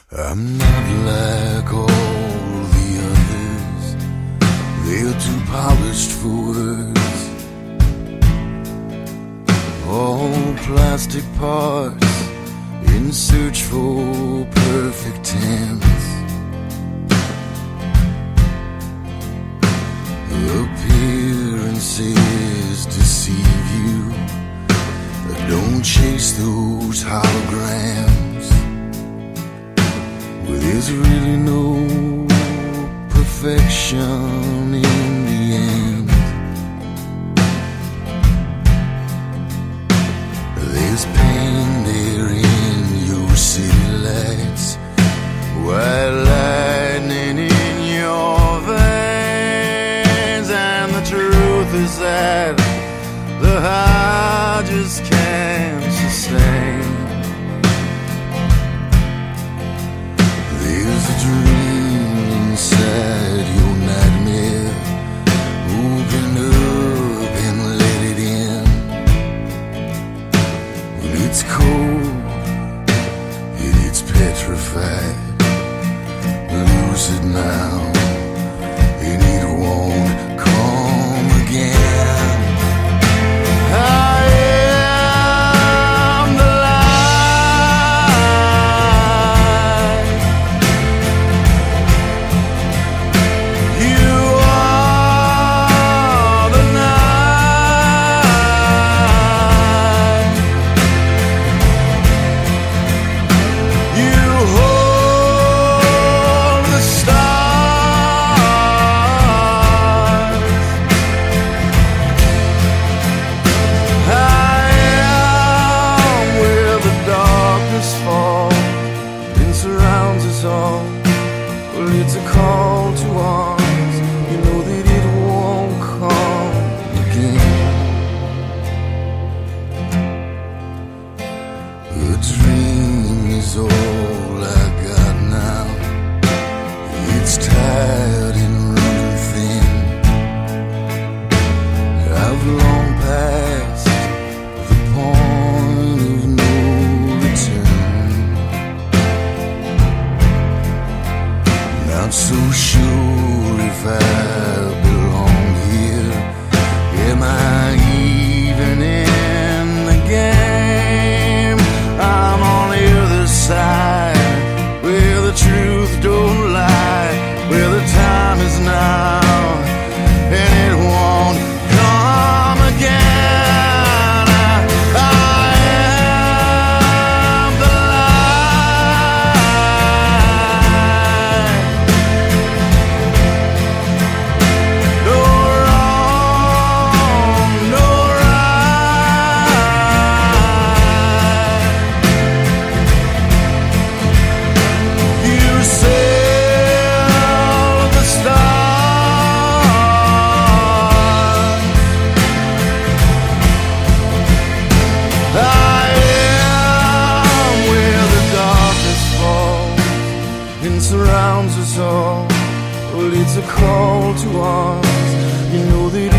I'm not like all the others. They're too polished for words. All plastic parts in search for perfect tense. Appearances deceive you. Don't chase those holograms. Well, there's really no perfection in the end. There's pain there in your city lights, white lightning in your veins, and the truth is that the high just can't sustain. There's a dream inside your nightmare. Open up and let it in. When it's cold and it's petrified, lose it now and it won't come again. Well, it's a call to arms. You know that it won't come again. A dream is all I got now. It's tired and running thin. I've long passed the point of no return. Not so sure if I belong here. Am I even in the game? I'm on the other side, where the truth don't lie, where the time is now, and it won't come again. Surrounds us all. Well, it's a call to arms. You know that